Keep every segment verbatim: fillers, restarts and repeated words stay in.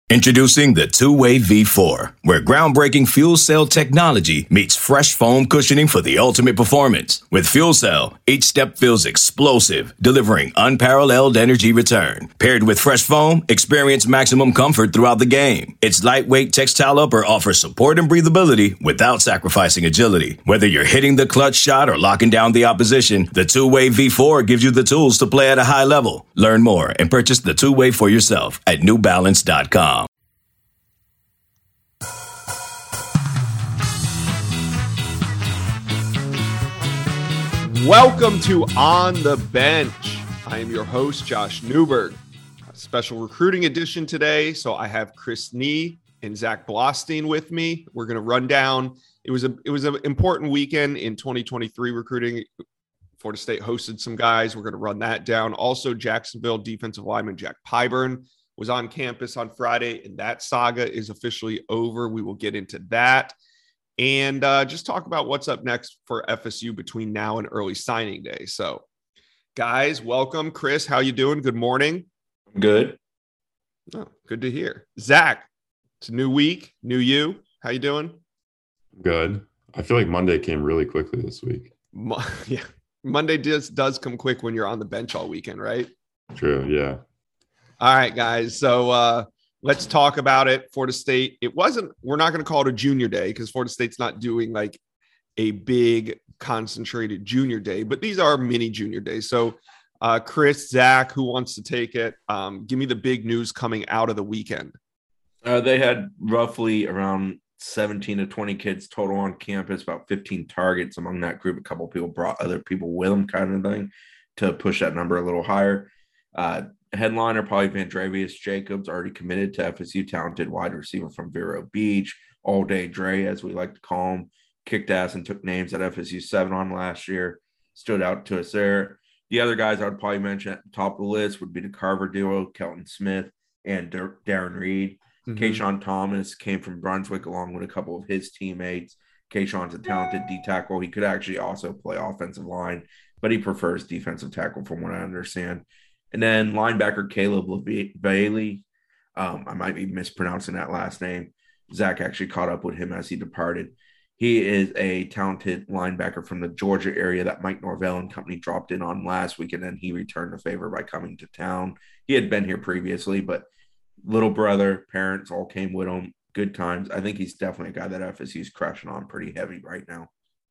Introducing the two-way V four, where groundbreaking fuel cell technology meets fresh foam cushioning for the ultimate performance. With Fuel Cell, each step feels explosive, delivering unparalleled energy return. Paired with fresh foam, experience maximum comfort throughout the game. Its lightweight textile upper offers support and breathability without sacrificing agility. Whether you're hitting the clutch shot or locking down the opposition, the two-way V four gives you the tools to play at a high level. Learn more and purchase the two-way for yourself at new balance dot com. Welcome to On the Bench. I am your host, Josh Newberg. A special recruiting edition today. So I have Chris Nee and Zach Blostein with me. We're going to run down. It was a it was an important weekend in twenty twenty-three recruiting. Florida State hosted some guys. We're going to run that down. Also, Jacksonville defensive lineman Jack Pyburn was on campus on Friday, and that saga is officially over. We will get into that. And uh, just talk about what's up next for F S U between now and early signing day. So, guys, welcome. Chris, how you doing? Good morning. Good. Oh, good to hear. Zach, it's a new week, new you. How you doing? Good. I feel like Monday came really quickly this week. Mo- yeah, Monday does does come quick when you're on the bench all weekend, right? True. Yeah. All right, guys. So. uh Let's talk about it. Florida State. It wasn't, we're not going to call it a junior day because Florida State's not doing like a big concentrated junior day, but these are mini junior days. So uh, Chris, Zach, who wants to take it? Um, give me the big news coming out of the weekend. Uh, they had roughly around seventeen to twenty kids total on campus, about fifteen targets among that group. A couple of people brought other people with them kind of thing to push that number a little higher. Uh, Headliner, probably Vandrevius Jacobs, already committed to F S U, talented wide receiver from Vero Beach. All day Dre, as we like to call him, kicked ass and took names at F S U seven on last year. Stood out to us there. The other guys I would probably mention at the top of the list would be the Carver duo, Kelton Smith and Dar- Darren Reed. Mm-hmm. Kayshawn Thomas came from Brunswick along with a couple of his teammates. Kayshawn's a talented D tackle. He could actually also play offensive line, but he prefers defensive tackle from what I understand. And then linebacker Caleb Bailey, um, I might be mispronouncing that last name. Zach actually caught up with him as he departed. He is a talented linebacker from the Georgia area that Mike Norvell and company dropped in on last week, and then he returned the favor by coming to town. He had been here previously, but little brother, parents all came with him. Good times. I think he's definitely a guy that F S U's crushing on pretty heavy right now.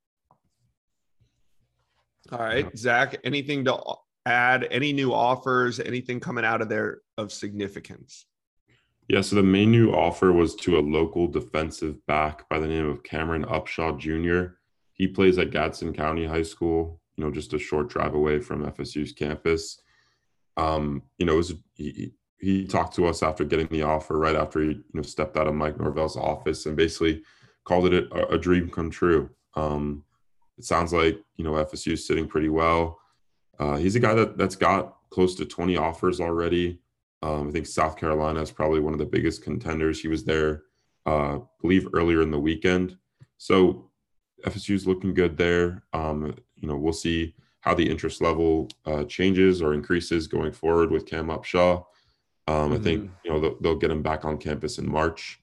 All right, Zach, anything to add, any new offers, anything coming out of there of significance? Yeah, so the main new offer was to a local defensive back by the name of Cameron Upshaw Junior He plays at Gadsden County High School, you know, just a short drive away from F S U's campus. Um, you know, it was, he, he talked to us after getting the offer, right after he, you know, stepped out of Mike Norvell's office, and basically called it a, a dream come true. Um, it sounds like, you know, F S U is sitting pretty well. Uh, he's a guy that, that's got close to twenty offers already. Um, I think South Carolina is probably one of the biggest contenders. He was there, uh, I believe, earlier in the weekend. So F S U is looking good there. Um, you know, we'll see how the interest level uh, changes or increases going forward with Cam Upshaw. Um, mm-hmm. I think, you know, they'll, they'll get him back on campus in March.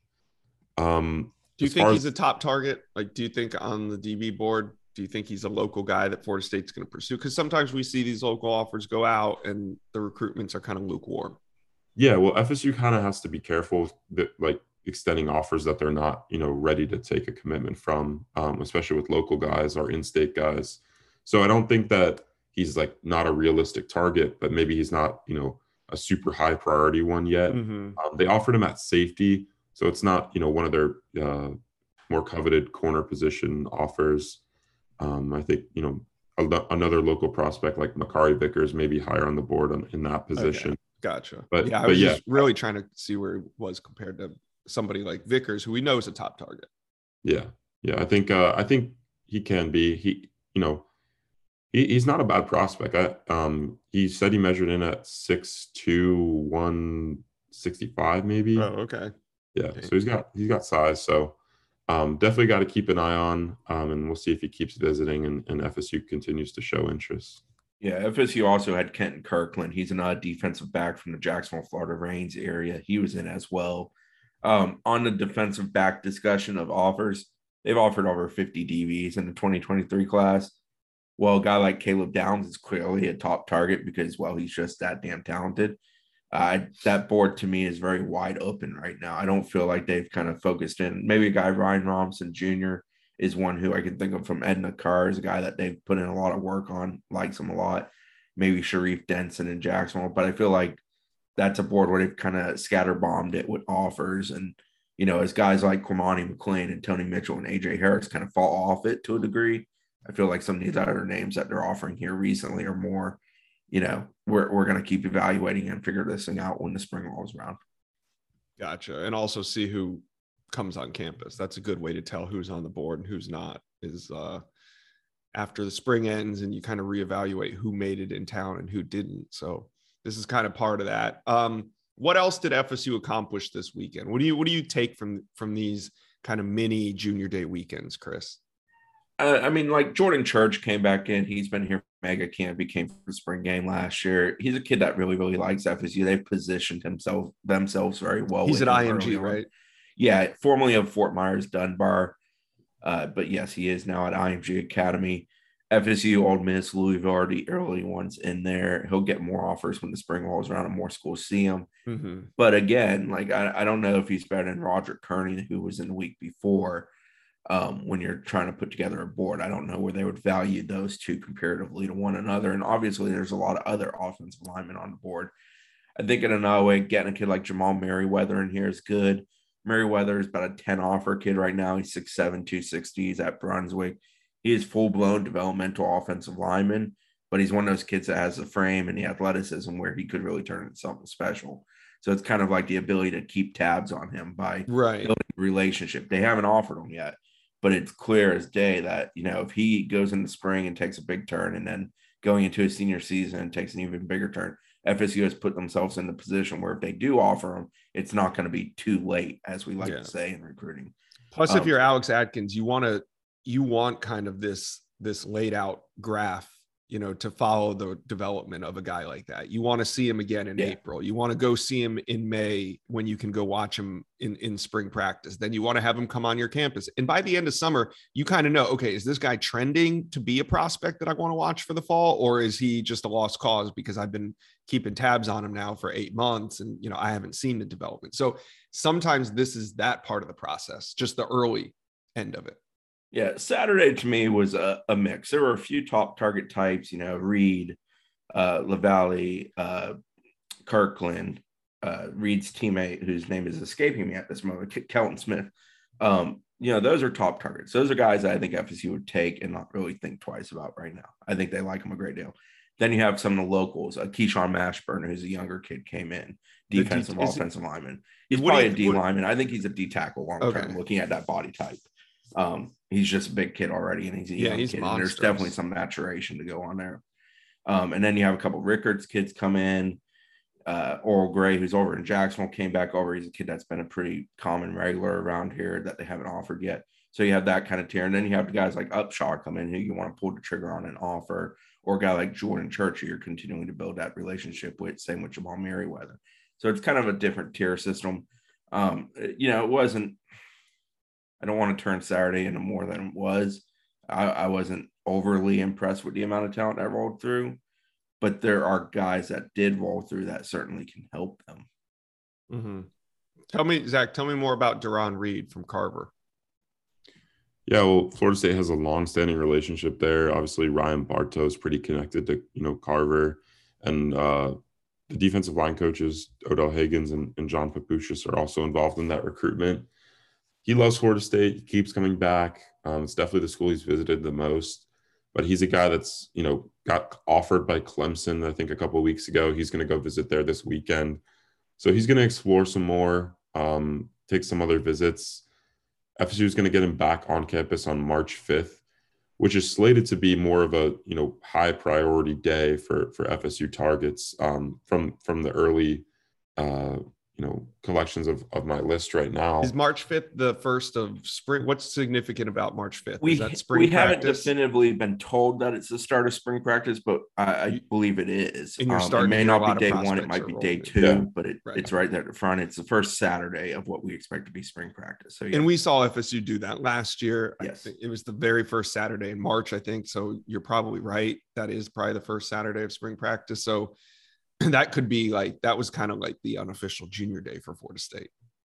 Um, do you think he's as- a top target? Like, do you think on the D B board, do you think he's a local guy that Florida State's going to pursue? Because sometimes we see these local offers go out and the recruitments are kind of lukewarm. Yeah, well, F S U kind of has to be careful that, like, extending offers that they're not, you know, ready to take a commitment from, um, especially with local guys or in-state guys. So I don't think that he's, like, not a realistic target, but maybe he's not, you know, a super high priority one yet. Mm-hmm. Um, they offered him at safety, so it's not, you know, one of their uh, more coveted corner position offers. Um, I think, you know, a, another local prospect like Makari Vickers may be higher on the board on, in that position. Okay. Gotcha. But yeah, I but was yeah. just really trying to see where he was compared to somebody like Vickers, who we know is a top target. Yeah. Yeah. I think, uh, I think he can be, he, you know, he, he's not a bad prospect. I, um, he said he measured in at six two, one sixty-five maybe. Oh, okay. Yeah. Okay. So he's got, he's got size. So, Um, definitely got to keep an eye on, um, and we'll see if he keeps visiting and, and F S U continues to show interest. Yeah, F S U also had Kenton Kirkland. He's an odd defensive back from the Jacksonville, Florida Reigns area. He was in as well. Um, on the defensive back discussion of offers, they've offered over fifty D Bs in the twenty twenty-three class. Well, a guy like Caleb Downs is clearly a top target because, well, he's just that damn talented. Uh, that board to me is very wide open right now. I don't feel like they've kind of focused in. Maybe a guy, Ryan Robinson Junior, is one who I can think of from Edna Carr, is a guy that they've put in a lot of work on, likes him a lot. Maybe Sharif Denson in Jacksonville, but I feel like that's a board where they've kind of scatterbombed it with offers. And, you know, as guys like Cormani McLean and Tony Mitchell and A J Harris kind of fall off it to a degree, I feel like some of these other names that they're offering here recently are more, you know, we're, we're going to keep evaluating and figure this thing out when the spring rolls around. Gotcha. And also see who comes on campus. That's a good way to tell who's on the board and who's not, is uh, after the spring ends and you kind of reevaluate who made it in town and who didn't. So this is kind of part of that. Um, what else did F S U accomplish this weekend? What do you, what do you take from, from these kind of mini junior day weekends, Chris? Uh, I mean, like Jordan Church came back in. He's been here for mega camp. He came for the spring game last year. He's a kid that really, really likes F S U. They've positioned himself themselves very well. He's at I M G, right? Yeah, formerly of Fort Myers Dunbar. Uh, but yes, he is now at I M G Academy. F S U, Ole Miss, Louisville are the early ones in there. He'll get more offers when the spring rolls around and more schools see him. Mm-hmm. But again, like I, I don't know if he's better than Roger Kearney, who was in the week before. Um, when you're trying to put together a board, I don't know where they would value those two comparatively to one another. And obviously, there's a lot of other offensive linemen on the board. I think in another way, getting a kid like Jamal Merriweather in here is good. Merriweather is about a ten offer kid right now. He's six seven, two sixty. He's at Brunswick. He is full-blown developmental offensive lineman, but he's one of those kids that has the frame and the athleticism where he could really turn into something special. So it's kind of like the ability to keep tabs on him by right. building a relationship. They haven't offered him yet. But it's clear as day that, you know, if he goes in the spring and takes a big turn and then going into his senior season and takes an even bigger turn, F S U has put themselves in the position where if they do offer him, it's not going to be too late, as we like yeah. to say in recruiting. Plus, um, if you're Alex Atkins, you want to, you want kind of this, this laid out graph, you know, to follow the development of a guy like that. You want to see him again in yeah. April. You want to go see him in May when you can go watch him in, in spring practice. Then you want to have him come on your campus. And by the end of summer, you kind of know, okay, is this guy trending to be a prospect that I want to watch for the fall? Or is he just a lost cause because I've been keeping tabs on him now for eight months and, you know, I haven't seen the development. So sometimes this is that part of the process, just the early end of it. Yeah, Saturday to me was a, a mix. There were a few top target types, you know, Reed, uh, LaValle, uh, Kirkland, uh, Reed's teammate, whose name is escaping me at this moment, Kelton Smith. Um, you know, those are top targets. Those are guys that I think F S U would take and not really think twice about right now. I think they like them a great deal. Then you have some of the locals, uh, Keyshawn Mashburn, who's a younger kid, came in, defensive, D- offensive he, lineman. He's probably you, a D what, lineman. I think he's a D tackle long term, okay. looking at that body type. Um, he's just a big kid already, and he's a yeah, young he's kid. And there's definitely some maturation to go on there. Um, and then you have a couple of Rickards kids come in. Uh, Oral Gray, who's over in Jacksonville, came back over. He's a kid that's been a pretty common regular around here that they haven't offered yet. So you have that kind of tier. And then you have the guys like Upshaw come in who you want to pull the trigger on and offer, or a guy like Jordan Church who you're continuing to build that relationship with, same with Jamal Merriweather. So it's kind of a different tier system. Um, you know, it wasn't, I don't want to turn Saturday into more than it was. I, I wasn't overly impressed with the amount of talent that rolled through, but there are guys that did roll through that certainly can help them. Mm-hmm. Tell me, Zach, tell me more about Deron Reed from Carver. Yeah, well, Florida State has a long-standing relationship there. Obviously, Ryan Bartow is pretty connected to, you know, Carver, and uh, the defensive line coaches, Odell Higgins and, and John Papuchis, are also involved in that recruitment. He loves Florida State. He keeps coming back. Um, it's definitely the school he's visited the most. But he's a guy that's, you know, got offered by Clemson, I think, a couple of weeks ago. He's going to go visit there this weekend. So he's going to explore some more, um, take some other visits. F S U is going to get him back on campus on March fifth, which is slated to be more of a, you know, high priority day for, for F S U targets um, from, from the early, uh, you know, collections of, of my list right now. Is March fifth the first of spring? What's significant about March fifth? We, is that spring we practice? haven't definitively been told that it's the start of spring practice, but I, I You- believe it is. And you're Um, it starting to may hear a not lot be of day one, it prospects might are be rolling day in. two, Yeah. but it, Right. it's right there at the front. It's the first Saturday of what we expect to be spring practice. So yeah. And we saw F S U do that last year. Yes. I think it was the very first Saturday in March, I think. So you're probably right. That is probably the first Saturday of spring practice. So that could be like, that was kind of like the unofficial junior day for Florida State.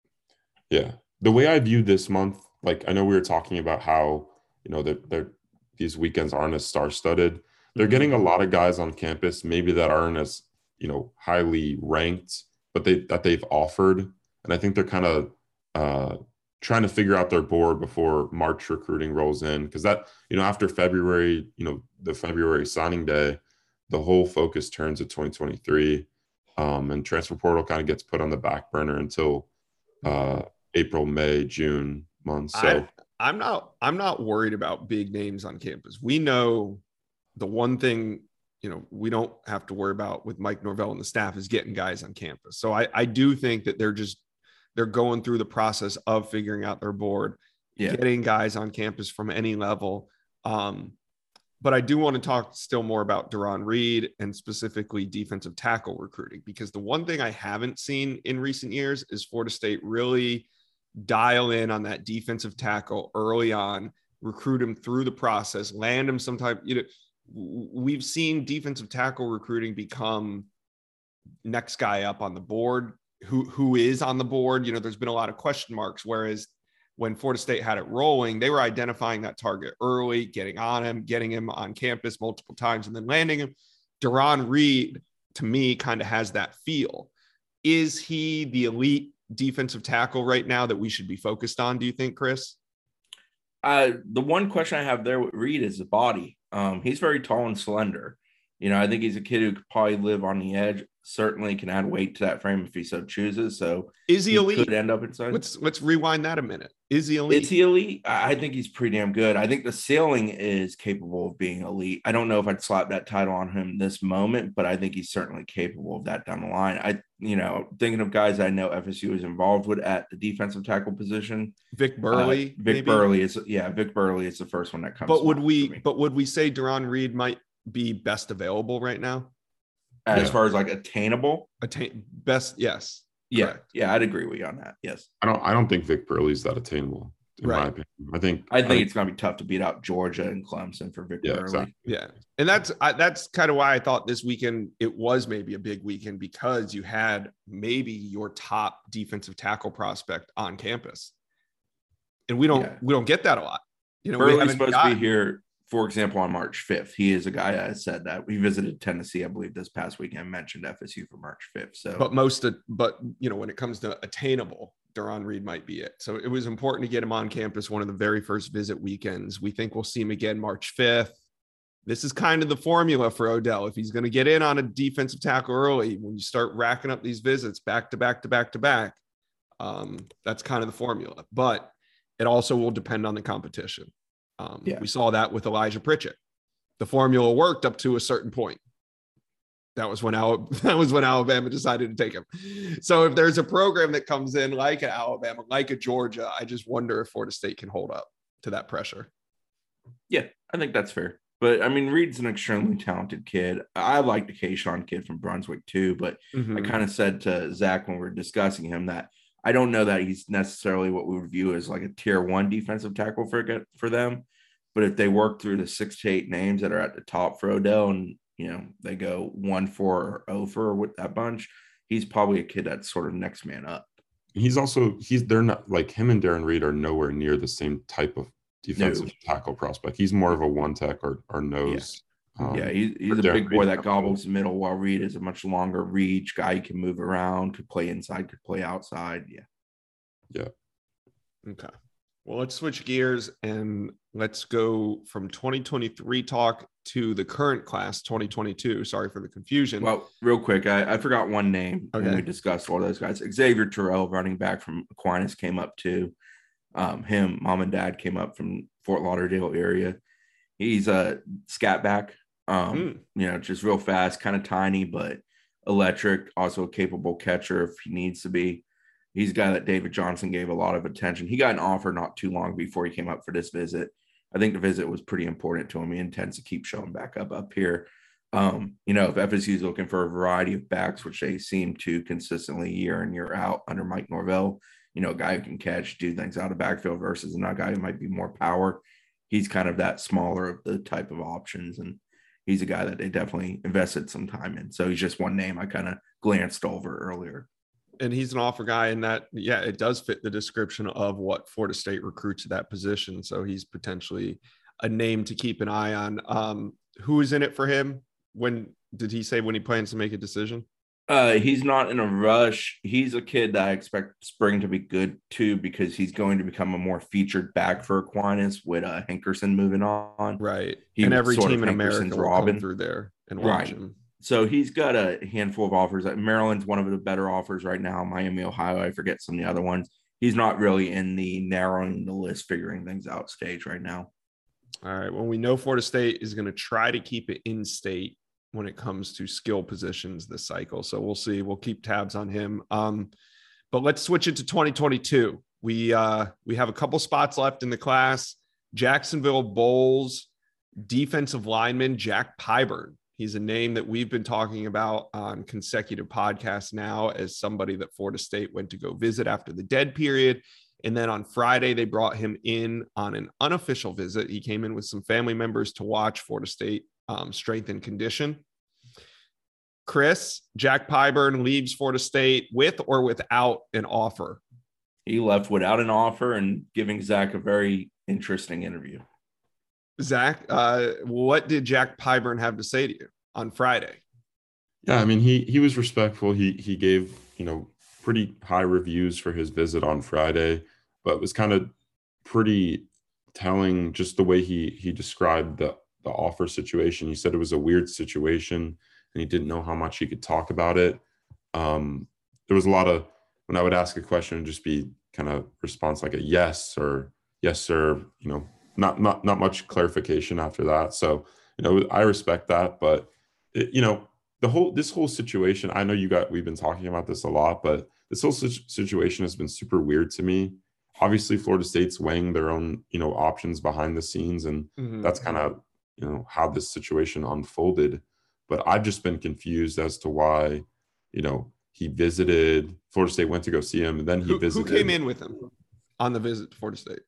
Yeah. The way I view this month, like I know we were talking about how, you know, that they're, these weekends aren't as star-studded. They're Mhm. getting a lot of guys on campus, maybe that aren't as, you know, highly ranked, but they that they've offered. And I think they're kind of uh, trying to figure out their board before March recruiting rolls in. Because that, you know, after February, you know, the February signing day, the whole focus turns to twenty twenty-three. Um, and transfer portal kind of gets put on the back burner until uh, April, May, June months. So I, I'm not I'm not worried about big names on campus. We know the one thing, you know, we don't have to worry about with Mike Norvell and the staff is getting guys on campus. So I, I do think that they're just they're going through the process of figuring out their board, Yeah. getting guys on campus from any level. Um, but I do want to talk still more about Deron Reed and specifically defensive tackle recruiting, because the one thing I haven't seen in recent years is Florida State really dial in on that defensive tackle early on, recruit him through the process, land him sometime. You know, we've seen defensive tackle recruiting become next guy up on the board, who who is on the board. You know, there's been a lot of question marks, whereas when Florida State had it rolling, they were identifying that target early, getting on him, getting him on campus multiple times, and then landing him. Deron Reed, to me, kind of has that feel. Is he the elite defensive tackle right now that we should be focused on, do you think, Chris? Uh, the one question I have there with Reed is the body. Um, he's very tall and slender. You know, I think he's a kid who could probably live on the edge. Certainly can add weight to that frame if he so chooses. So is he, he elite? Could end up inside. Let's let's rewind that a minute. Is he elite? Is he elite? I think he's pretty damn good. I think the ceiling is capable of being elite. I don't know if I'd slap that title on him this moment, but I think he's certainly capable of that down the line. I, you know, thinking of guys I know F S U is involved with at the defensive tackle position. Vic Burley. Uh, Vic maybe? Burley is yeah. Vic Burley is the first one that comes. But would to we? me. But would we say Deron Reed might be best available right now? As Yeah. far as like attainable, Attain best, yes. yeah, Correct. yeah, I'd agree with you on that. Yes, I don't I don't think Vic Burley's that attainable, in Right. my opinion. I think I think it's going to be tough to beat out Georgia and Clemson for Vic yeah, Burley. exactly. Yeah, and that's I, that's kind of why I thought this weekend it was maybe a big weekend, because you had maybe your top defensive tackle prospect on campus, and we don't Yeah. we don't get that a lot. You know, we Burley's haven't supposed got- to be here, for example, on March fifth. He is a guy I said that we visited Tennessee, I believe, this past weekend. Mentioned F S U for March fifth. So, but most of but you know when it comes to attainable, Deron Reed might be it. So it was important to get him on campus one of the very first visit weekends. We think we'll see him again March fifth. This is kind of the formula for Odell. If he's going to get in on a defensive tackle early, when you start racking up these visits back to back to back to back, um, that's kind of the formula. But it also will depend on the competition. Um, Yeah. We saw that with Elijah Pritchett. The formula worked up to a certain point. That was when Al- that was when Alabama decided to take him. So if there's a program that comes in like a Alabama, like a Georgia, I just wonder if Florida State can hold up to that pressure. yeah, I think that's fair. But I mean, Reed's an extremely talented kid. I like the Kayshawn kid from Brunswick too, but Mhm. I kind of said to Zach when we were discussing him that I don't know that he's necessarily what we would view as like a tier one defensive tackle for for them. But if they work through the six to eight names that are at the top for Odell, and you know they go one four or oh for with that bunch, he's probably a kid that's sort of next man up. He's also he's they're not like him and Darren Reed are nowhere near the same type of defensive No. tackle prospect. He's more of a one tech or or nose. Um, Yeah, he's, he's for a Darren big boy Reed, that gobbles the middle, while Reed is a much longer reach guy. He can move around, could play inside, could play outside. Yeah. Okay. Well, let's switch gears and let's go from twenty twenty-three talk to the current class, twenty twenty-two. Sorry for the confusion. Well, real quick, I, I forgot one name Okay. when we discussed all those guys. Xavier Terrell, running back from Aquinas, came up too. Um, him, mom and dad came up from Fort Lauderdale area. He's a scat back, um, Mm. you know, just real fast, kind of tiny, but electric, also a capable catcher if he needs to be. He's a guy that David Johnson gave a lot of attention. He got an offer not too long before he came up for this visit. I think the visit was pretty important to him. He intends to keep showing back up up here. Um, you know, if F S U is looking for a variety of backs, which they seem to consistently year in, year out under Mike Norvell, you know, a guy who can catch, do things out of backfield versus another guy who might be more power. He's kind of that smaller of the type of options. And he's a guy that they definitely invested some time in. So he's just one name I kind of glanced over earlier. And he's an offer guy, and that, yeah, it does fit the description of what Florida State recruits at that position. So he's potentially a name to keep an eye on. Um, who is in it for him? When did he say when he plans to make a decision? Uh, he's not in a rush. He's a kid that I expect spring to be good too, because he's going to become a more featured back for Aquinas with uh, Hankerson moving on. Right. He and every sort team of in America Hankerson's will Robin come through there and watch Right. him. So he's got a handful of offers. Maryland's one of the better offers right now. Miami, Ohio, I forget some of the other ones. He's not really in the narrowing the list, figuring things out stage right now. All right. Well, we know Florida State is going to try to keep it in state when it comes to skill positions this cycle. So we'll see. We'll keep tabs on him. Um, but let's switch it to twenty twenty-two. We uh, we have a couple spots left in the class. Jacksonville Bulls defensive lineman Jack Pyburn. He's a name that we've been talking about on consecutive podcasts now as somebody that Florida State went to go visit after the dead period. And then on Friday, they brought him in on an unofficial visit. He came in with some family members to watch Florida State um, strength and condition. Chris, Jack Pyburn leaves Florida State with or without an offer? He left without an offer and giving Zach a very interesting interview. Zach, uh, what did Jack Pyburn have to say to you on Friday? Yeah, I mean, he he was respectful. He he gave, you know, pretty high reviews for his visit on Friday, but it was kind of pretty telling just the way he he described the the offer situation. He said it was a weird situation and he didn't know how much he could talk about it. Um, there was a lot of, when I would ask a question, it'd just be kind of response like a yes or yes, sir, you know, not not not much clarification after that. So, you know, I respect that, but it, you know, the whole this whole situation, I know you got we've been talking about this a lot, but this whole situation has been super weird to me. Obviously, Florida State's weighing their own, you know, options behind the scenes, and mm-hmm. that's kind of, you know, how this situation unfolded. But I've just been confused as to why, you know, he visited Florida State, went to go see him, and then he who, visited. Who came in with him on the visit to Florida State?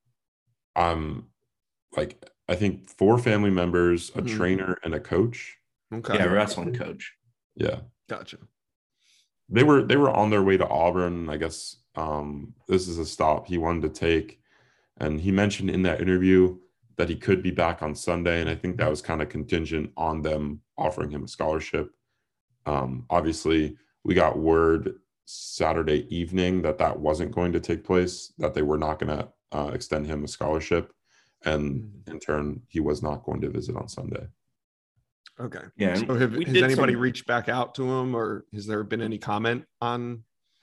Um, like I think four family members, a mm-hmm. trainer, and a coach. Okay, yeah, wrestling coach. Yeah, gotcha. They were they were on their way to Auburn. I guess um, this is a stop he wanted to take, and he mentioned in that interview that he could be back on Sunday, and I think that was kind of contingent on them offering him a scholarship. Um, obviously, we got word Saturday evening that that wasn't going to take place, that they were not going to uh, extend him a scholarship, and in turn, he was not going to visit on Sunday. Okay. Yeah. So have, has anybody some... reached back out to him, or has there been any comment on?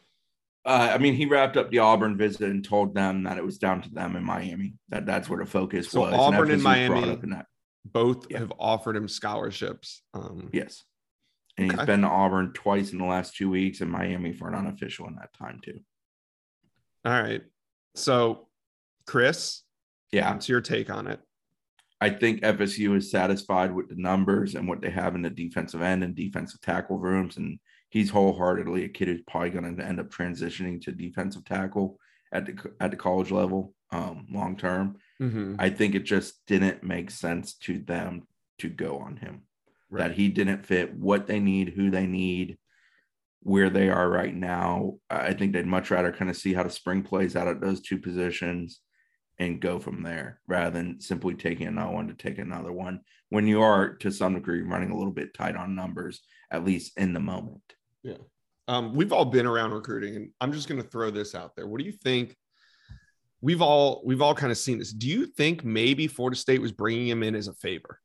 Uh, I mean, he wrapped up the Auburn visit and told them that it was down to them in Miami. That that's where the focus so was. Auburn and, and Miami in that. both yeah. have offered him scholarships. Um, yes. And okay. he's been to Auburn twice in the last two weeks and Miami for an unofficial in that time too. All right. So, Chris, yeah, what's your take on it? I think F S U is satisfied with the numbers and what they have in the defensive end and defensive tackle rooms. And he's wholeheartedly a kid who's probably going to end up transitioning to defensive tackle at the at the college level um, long term. Mm-hmm. I think it just didn't make sense to them to go on him. Right. That he didn't fit what they need, who they need, where they are right now. I think they'd much rather kind of see how the spring plays out at those two positions and go from there rather than simply taking another one to take another one when you are to some degree running a little bit tight on numbers, at least in the moment. Yeah. Um, we've all been around recruiting, and I'm just going to throw this out there. What do you think? We've all, we've all kind of seen this. Do you think maybe Florida State was bringing him in as a favor?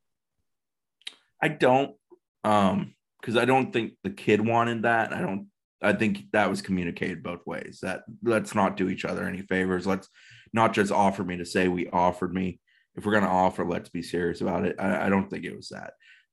I don't, um, because I don't think the kid wanted that. I don't, I think that was communicated both ways, that let's not do each other any favors. Let's not just offer me to say we offered me. If we're going to offer, let's be serious about it. I, I don't think it was that.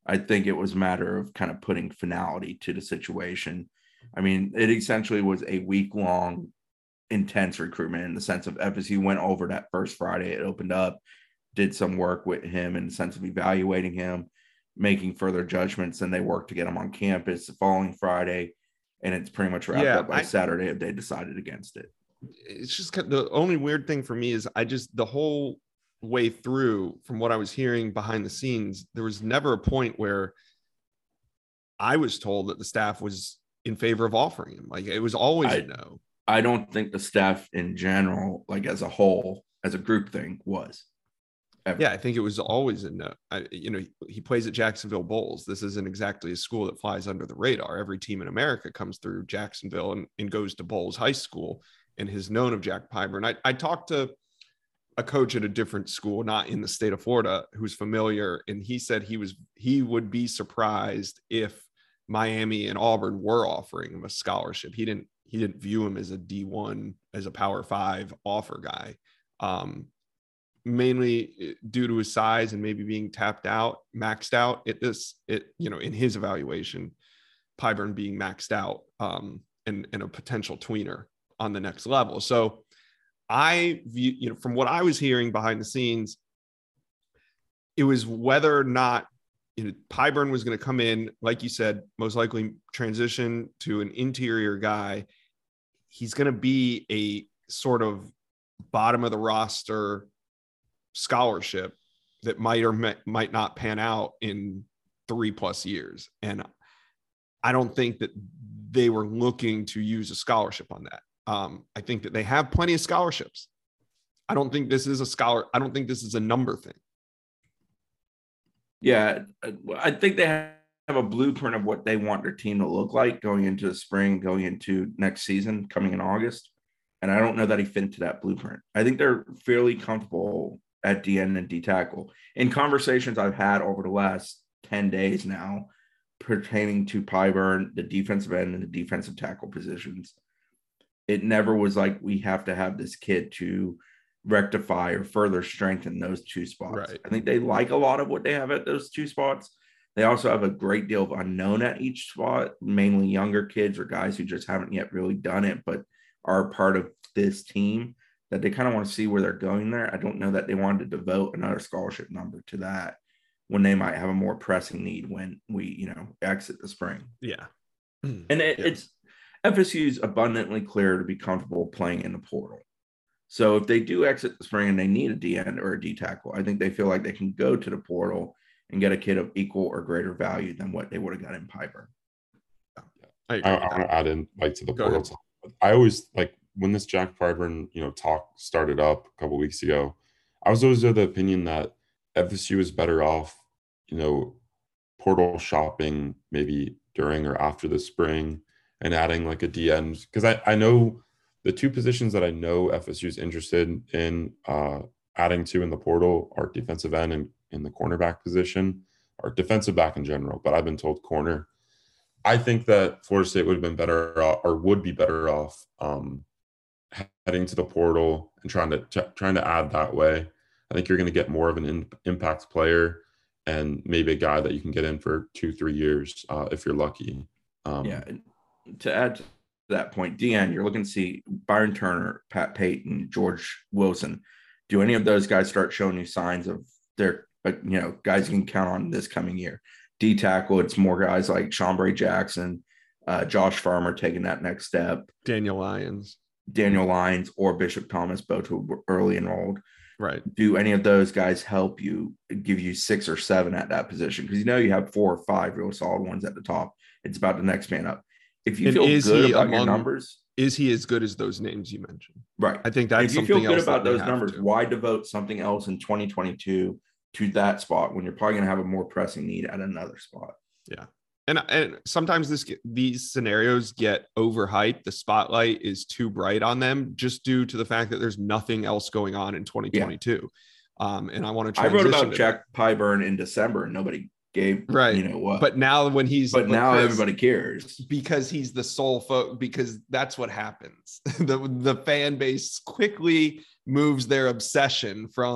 I think it was a matter of kind of putting finality to the situation. I mean, it essentially was a week long intense recruitment in the sense of F S U went over that first Friday. It opened up, did some work with him in the sense of evaluating him, making further judgments, and they worked to get him on campus the following Friday. And it's pretty much wrapped Yeah, up by I, Saturday if they decided against it. It's just the only weird thing for me is I just the whole way through, from what I was hearing behind the scenes, there was never a point where I was told that the staff was in favor of offering him. Like, it was always I, a no. I don't think the staff in general, like as a whole, as a group thing, was. Ever. Yeah, I think it was always a no. I, you know, he, he plays at Jacksonville Bulls. This isn't exactly a school that flies under the radar. Every team in America comes through Jacksonville and, and goes to Bulls High School and has known of Jack Pyburn. I, I talked to a coach at a different school, not in the state of Florida, who's familiar, and he said he was he would be surprised if Miami and Auburn were offering him a scholarship. He didn't he didn't view him as a D one, as a Power Five offer guy. Um, mainly due to his size and maybe being tapped out, maxed out at this, it, you know, in his evaluation, Pyburn being maxed out um, and, and a potential tweener on the next level. So I view, you know, from what I was hearing behind the scenes, it was whether or not, you know, Pyburn was going to come in, like you said, most likely transition to an interior guy. He's going to be a sort of bottom of the roster scholarship that might or might not pan out in three plus years. And I don't think that they were looking to use a scholarship on that. Um, I think that they have plenty of scholarships. I don't think this is a scholar. I don't think this is a number thing. Yeah. I think they have a blueprint of what they want their team to look like going into the spring, going into next season, coming in August. And I don't know that he fit into that blueprint. I think they're fairly comfortable at D N and D tackle. In conversations I've had over the last ten days now pertaining to Pyburn, the defensive end and the defensive tackle positions, it never was like we have to have this kid to rectify or further strengthen those two spots. Right. I think they like a lot of what they have at those two spots. They also have a great deal of unknown at each spot, mainly younger kids or guys who just haven't yet really done it, but are part of this team that they kind of want to see where they're going there. I don't know that they wanted to devote another scholarship number to that when they might have a more pressing need when we, you know, exit the spring. Yeah. And it, yeah. it's F S U is abundantly clear to be comfortable playing in the portal. So if they do exit the spring and they need a D end or a D tackle, I think they feel like they can go to the portal and get a kid of equal or greater value than what they would have got in Pyburn. I, I want to add in like to the Go portal. I always like when this Jack Pyburn, you know, talk started up a couple weeks ago, I was always of the opinion that F S U is better off, you know, portal shopping maybe during or after the spring and adding like a D end. Because I, I know the two positions that I know F S U is interested in uh, adding to in the portal are defensive end and in the cornerback position, or defensive back in general, but I've been told corner. I think that Florida State would have been better off, or would be better off um, heading to the portal and trying to t- trying to add that way. I think you're going to get more of an in- impact player and maybe a guy that you can get in for two, three years uh, if you're lucky. Um, yeah. And to add to that point, D N, you're looking to see Byron Turner, Pat Payton, George Wilson. Do any of those guys start showing you signs of their, you know, guys you can count on this coming year? D tackle, it's more guys like Chambray Jackson, uh, Josh Farmer taking that next step. Daniel Lyons. Daniel Lyons or Bishop Thomas, both who were early enrolled. Right. Do any of those guys help you, give you six or seven at that position? Because you know you have four or five real solid ones at the top. It's about the next man up. If you and feel good about among, your numbers, is he as good as those names you mentioned? Right. I think that's if you something feel good else about those have numbers, to. why devote something else in twenty twenty-two to that spot when you're probably going to have a more pressing need at another spot? Yeah. And, and sometimes this these scenarios get overhyped. The spotlight is too bright on them just due to the fact that there's nothing else going on in twenty twenty-two. Yeah. Um, and I want to I wrote about to Jack Pyburn in December and nobody gave, right. you know what. But now when he's but now Chris, everybody cares because he's the sole fo- because that's what happens. the the fan base quickly moves their obsession from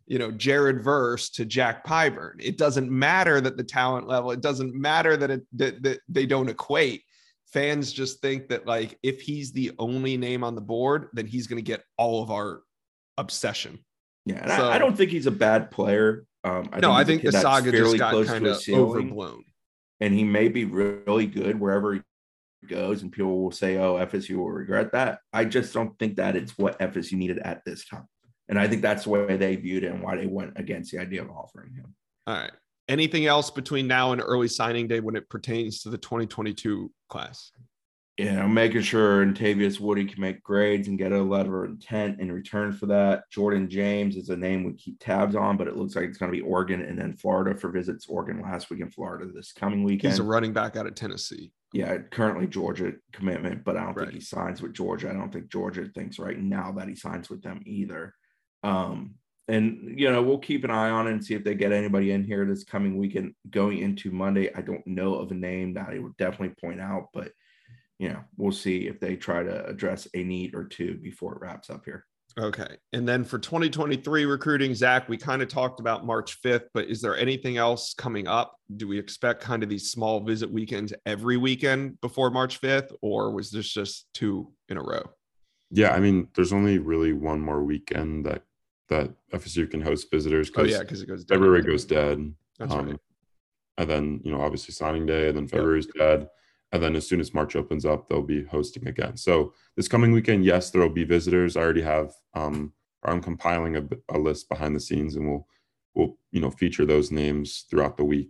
you know, Jared Verse to Jack Pyburn. It doesn't matter that the talent level, it doesn't matter that, it, that, that they don't equate. Fans just think that, like, if he's the only name on the board, then he's going to get all of our obsession. Yeah, and so, I, I don't think he's a bad player. Um, I no, think I think the saga just got kind of overblown. And he may be really good wherever he goes, and people will say, oh, F S U will regret that. I just don't think that it's what F S U needed at this time. And I think that's the way they viewed it and why they went against the idea of offering him. All right. Anything else between now and early signing day when it pertains to the twenty twenty-two class? Yeah, I'm making sure Antavius Woody can make grades and get a letter of intent in return for that. Jordan James is a name we keep tabs on, but it looks like it's going to be Oregon and then Florida for visits. Oregon last week and Florida this coming weekend. He's a running back out of Tennessee. Yeah, currently Georgia commitment, but I don't right. think he signs with Georgia. I don't think Georgia thinks right now that he signs with them either. Um, and, you know, we'll keep an eye on it and see if they get anybody in here this coming weekend. Going into Monday, I don't know of a name that I would definitely point out, but, you know, we'll see if they try to address a need or two before it wraps up here. Okay. And then for twenty twenty-three recruiting, Zach, we kind of talked about March fifth, but is there anything else coming up? Do we expect kind of these small visit weekends every weekend before March fifth, or was this just two in a row? Yeah, I mean, there's only really one more weekend that that F S U can host visitors. Oh yeah, because it goes dead. February goes dead. That's um, right. And then, you know, obviously signing day, and then February's yep. dead. And then as soon as March opens up, they'll be hosting again. So this coming weekend, yes, there will be visitors. I already have, um, I'm compiling a, a list behind the scenes, and we'll, we'll, you know, feature those names throughout the week.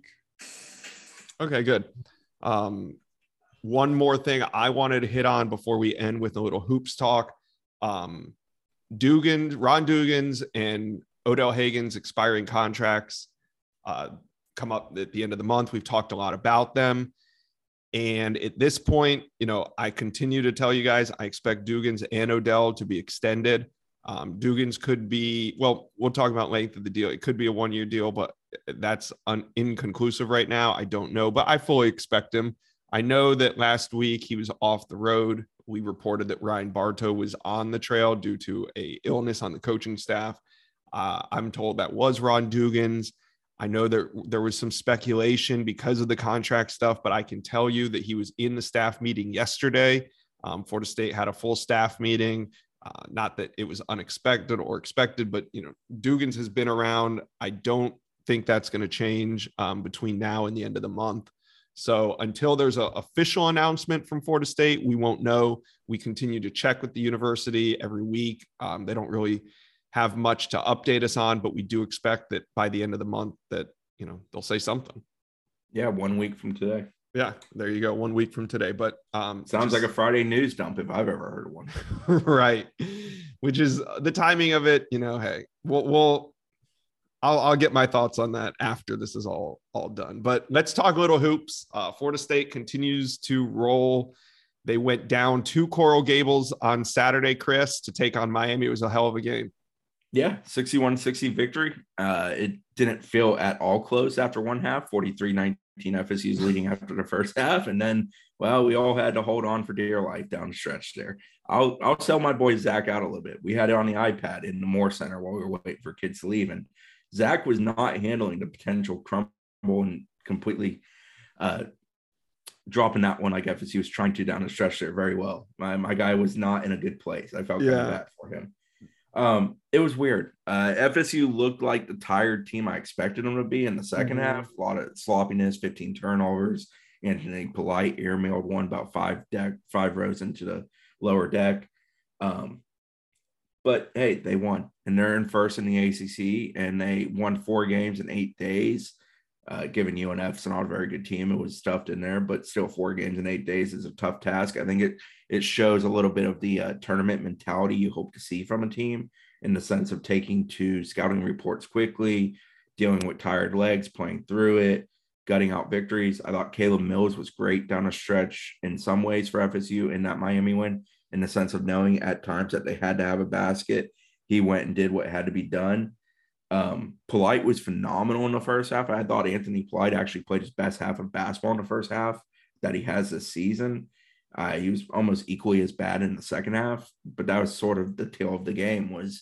Okay, good. Um, one more thing I wanted to hit on before we end with a little hoops talk. Um, Dugan, Ron Dugan's and Odell Hagan's expiring contracts uh, come up at the end of the month. We've talked a lot about them. And at this point, you know, I continue to tell you guys, I expect Dugan's and Odell to be extended. Um, Dugan's could be, well, we'll talk about length of the deal. It could be a one-year deal, but that's un- inconclusive right now. I don't know, but I fully expect him. I know that last week he was off the road. We reported that Ryan Bartow was on the trail due to a illness on the coaching staff. Uh, I'm told that was Ron Dugan's. I know there, there was some speculation because of the contract stuff, but I can tell you that he was in the staff meeting yesterday. Um, Florida State had a full staff meeting. Uh, not that it was unexpected or expected, but, you know, Dugan's has been around. I don't think that's going to change um, between now and the end of the month. So until there's an official announcement from Florida State, we won't know. We continue to check with the university every week. Um, they don't really have much to update us on, but we do expect that by the end of the month that, you know, they'll say something. Yeah, one week from today. Yeah, there you go. One week from today. But um, sounds just, like a Friday news dump if I've ever heard of one. Right. Which is the timing of it. You know, hey, we'll, we'll I'll, I'll get my thoughts on that after this is all, all done. But let's talk a little hoops. Uh, Florida State continues to roll. They went down to Coral Gables on Saturday, Chris, to take on Miami. It was a hell of a game. Yeah, sixty-one sixty victory. Uh, it didn't feel at all close after one half. forty-three nineteen F S U's leading after the first half. And then, well, we all had to hold on for dear life down the stretch there. I'll I'll sell my boy Zach out a little bit. We had it on the iPad in the Moore Center while we were waiting for kids to leave. And Zach was not handling the potential crumble and completely uh, dropping that one like F S U was trying to down the stretch there very well. My, my guy was not in a good place. I felt yeah. kind of bad for him. Um, it was weird. Uh, F S U looked like the tired team I expected them to be in the second mm-hmm. half. A lot of sloppiness, fifteen turnovers. Anthony Polite airmailed one about five deck, five rows into the lower deck. Um, but hey, they won, and they're in first in the A C C, and they won four games in eight days. Uh, given U N F's not a very good team, it was stuffed in there, but still four games in eight days is a tough task. I think it it shows a little bit of the uh, tournament mentality you hope to see from a team, in the sense of taking to scouting reports quickly, dealing with tired legs, playing through it, gutting out victories. I thought Caleb Mills was great down a stretch in some ways for F S U in that Miami win, in the sense of knowing at times that they had to have a basket. He went and did what had to be done. Um, Polite was phenomenal in the first half. I thought Anthony Polite actually played his best half of basketball in the first half that he has this season. Uh, he was almost equally as bad in the second half, but that was sort of the tail of the game, was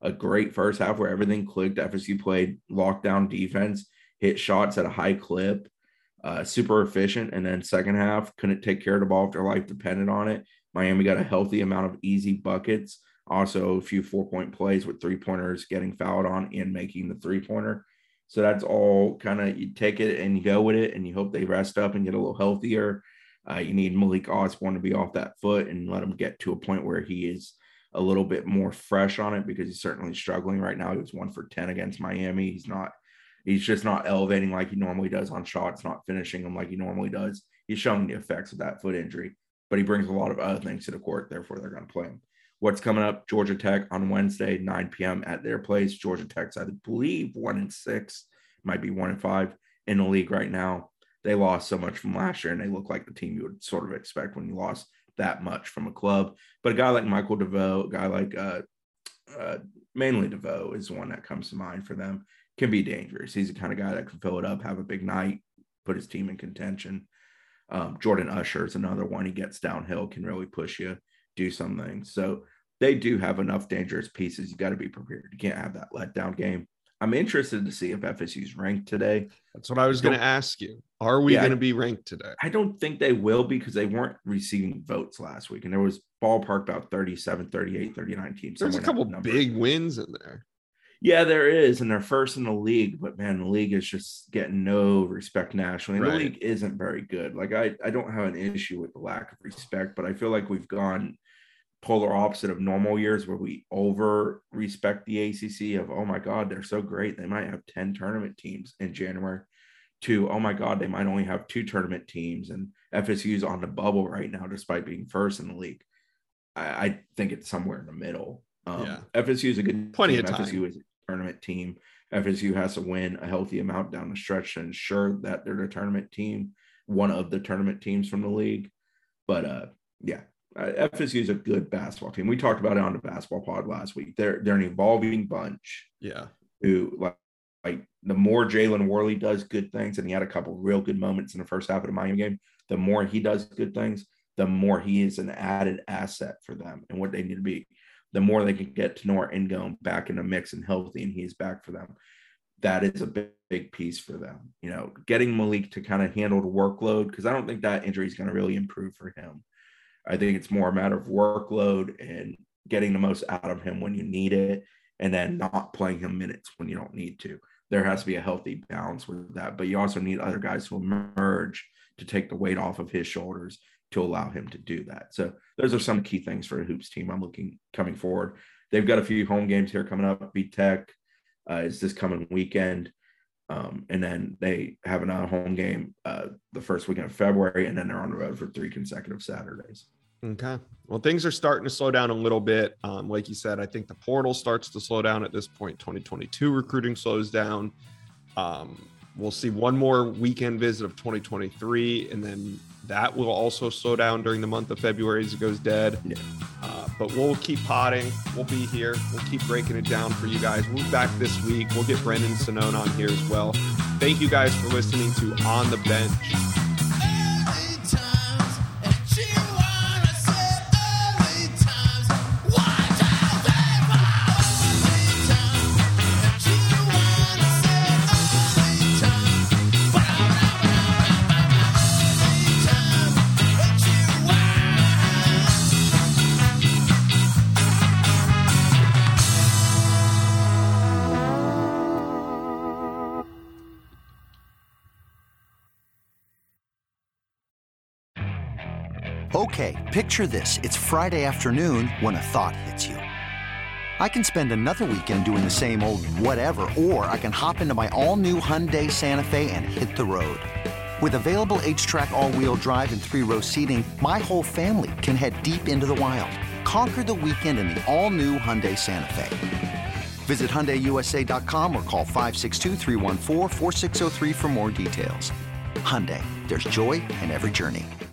a great first half where everything clicked. F S U played lockdown defense, hit shots at a high clip, uh, super efficient. And then second half, couldn't take care of the ball if their life depended on it. Miami got a healthy amount of easy buckets. Also, a few four-point plays with three-pointers getting fouled on and making the three-pointer. So that's all kind of, you take it and you go with it, and you hope they rest up and get a little healthier. Uh, you need Malik Osborne to be off that foot and let him get to a point where he is a little bit more fresh on it, because he's certainly struggling right now. He was one for ten against Miami. He's not, he's just not elevating like he normally does on shots, not finishing them like he normally does. He's showing the effects of that foot injury, but he brings a lot of other things to the court. Therefore, they're going to play him. What's coming up? Georgia Tech on Wednesday, nine p.m. at their place. Georgia Tech's, I believe, one and six, might be one and five in the league right now. They lost so much from last year, and they look like the team you would sort of expect when you lost that much from a club. But a guy like Michael DeVoe, a guy like uh, uh, mainly DeVoe is one that comes to mind for them, can be dangerous. He's the kind of guy that can fill it up, have a big night, put his team in contention. Um, Jordan Usher is another one. He gets downhill, can really push you, do some things. So they do have enough dangerous pieces. You got to be prepared. You can't have that letdown game. I'm interested to see if F S U's ranked today. That's what I was going to ask you. Are we yeah, going to be ranked today? I don't think they will, because they weren't receiving votes last week. And there was ballpark about thirty-seven, thirty-eight, thirty-nine teams. There's a couple big wins in there. Yeah, there is. And they're first in the league. But, man, the league is just getting no respect nationally. And right. The league isn't very good. Like, I, I don't have an issue with the lack of respect, but I feel like we've gone polar opposite of normal years where we over respect the A C C of, oh my God, they're so great, they might have ten tournament teams in January, to, oh my God, they might only have two tournament teams, and F S U's on the bubble right now despite being first in the league. I, I think it's somewhere in the middle. Um, yeah. F S U is a good plenty team. of time. F S U is a tournament team. F S U has to win a healthy amount down the stretch to ensure that they're the tournament team, one of the tournament teams from the league. But uh, yeah. Uh, F S U is a good basketball team. We talked about it on the basketball pod last week. They're they're an evolving bunch. Yeah. Who like, like the more Jalen Worley does good things, and he had a couple real good moments in the first half of the Miami game, the more he does good things, the more he is an added asset for them and what they need to be. The more they can get to Noah Ngom back in the mix and healthy, and he's back for them. That is a big, big piece for them. You know, getting Malik to kind of handle the workload, because I don't think that injury is going to really improve for him. I think it's more a matter of workload and getting the most out of him when you need it, and then not playing him minutes when you don't need to. There has to be a healthy balance with that, but you also need other guys to emerge to take the weight off of his shoulders to allow him to do that. So those are some key things for a hoops team I'm looking coming forward. They've got a few home games here coming up. Beat Tech uh, is this coming weekend. Um, and then they have another home game uh, the first weekend of February, and then they're on the road for three consecutive Saturdays. Okay. Well, things are starting to slow down a little bit. Um, like you said, I think the portal starts to slow down at this point. twenty twenty-two recruiting slows down. Um, we'll see one more weekend visit of twenty twenty-three, and then that will also slow down during the month of February as it goes dead. Yeah. Uh, but we'll keep potting. We'll be here. We'll keep breaking it down for you guys. We'll be back this week. We'll get Brendan Sonnone on here as well. Thank you guys for listening to On the Bench. Okay, picture this. It's Friday afternoon when a thought hits you. I can spend another weekend doing the same old whatever, or I can hop into my all-new Hyundai Santa Fe and hit the road. With available H-Track all-wheel drive and three-row seating, my whole family can head deep into the wild. Conquer the weekend in the all-new Hyundai Santa Fe. Visit Hyundai U S A dot com or call five six two, three one four, four six zero three for more details. Hyundai, there's joy in every journey.